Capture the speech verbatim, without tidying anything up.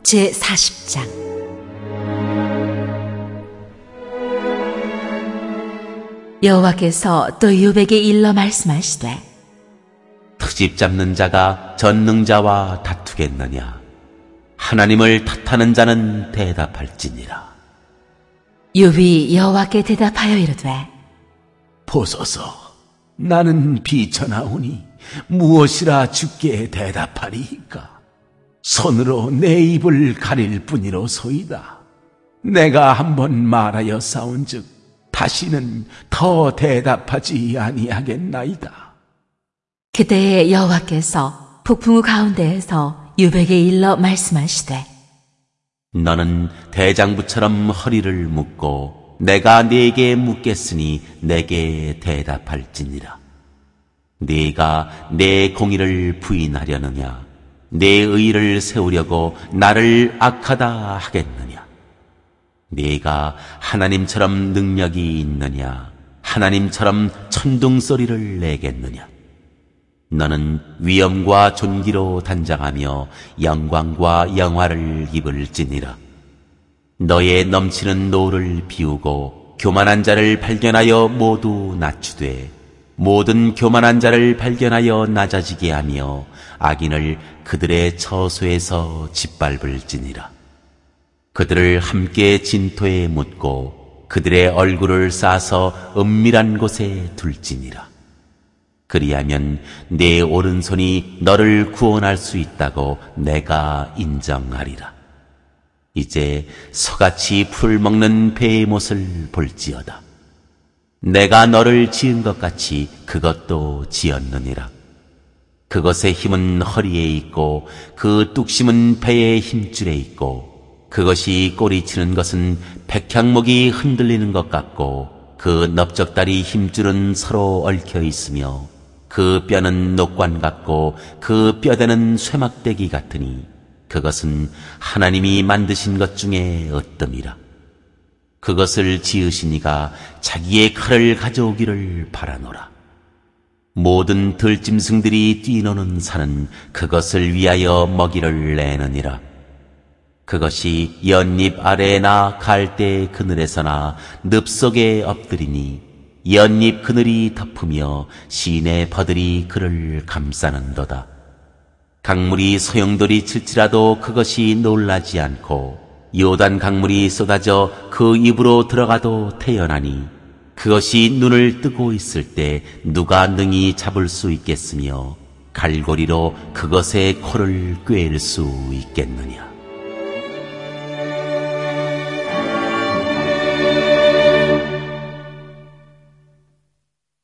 제사십 장. 여호와께서 또 욥에게 일러 말씀하시되, 트집 잡는 자가 전능자와 다투겠느냐? 하나님을 탓하는 자는 대답할지니라. 욥이 여호와께 대답하여 이르되, 보소서, 나는 비천하오니 무엇이라 주께 대답하리이까? 손으로 내 입을 가릴 뿐이로소이다. 내가 한번 말하여 싸운즉 다시는 더 대답하지 아니하겠나이다. 그때에 여호와께서 폭풍우 가운데에서 욥에게 일러 말씀하시되, 너는 대장부처럼 허리를 묶고 내가 네게 묻겠으니 내게 대답할지니라. 네가 내 공의를 부인하려느냐? 내 의를 세우려고 나를 악하다 하겠느냐? 네가 하나님처럼 능력이 있느냐? 하나님처럼 천둥소리를 내겠느냐? 너는 위엄과 존귀로 단장하며 영광과 영화를 입을지니라. 너의 넘치는 노를 비우고 교만한 자를 발견하여 모두 낮추되 모든 교만한 자를 발견하여 낮아지게 하며 악인을 그들의 처소에서 짓밟을지니라. 그들을 함께 진토에 묻고 그들의 얼굴을 싸서 은밀한 곳에 둘지니라. 그리하면 내 오른손이 너를 구원할 수 있다고 내가 인정하리라. 이제 소같이 풀 먹는 배의 못을 볼지어다. 내가 너를 지은 것 같이 그것도 지었느니라. 그것의 힘은 허리에 있고 그 뚝심은 배의 힘줄에 있고 그것이 꼬리치는 것은 백향목이 흔들리는 것 같고 그 넓적다리 힘줄은 서로 얽혀 있으며 그 뼈는 녹관 같고 그 뼈대는 쇠막대기 같으니 그것은 하나님이 만드신 것 중에 어뜸이라. 그것을 지으신 이가 자기의 칼을 가져오기를 바라노라. 모든 들짐승들이 뛰노는 산은 그것을 위하여 먹이를 내느니라. 그것이 연잎 아래나 갈대 그늘에서나 늪 속에 엎드리니 연잎 그늘이 덮으며 시내 버들이 그를 감싸는도다. 강물이 소용돌이 칠지라도 그것이 놀라지 않고 요단 강물이 쏟아져 그 입으로 들어가도 태어나니 그것이 눈을 뜨고 있을 때 누가 능히 잡을 수 있겠으며 갈고리로 그것의 코를 꿰일 수 있겠느냐.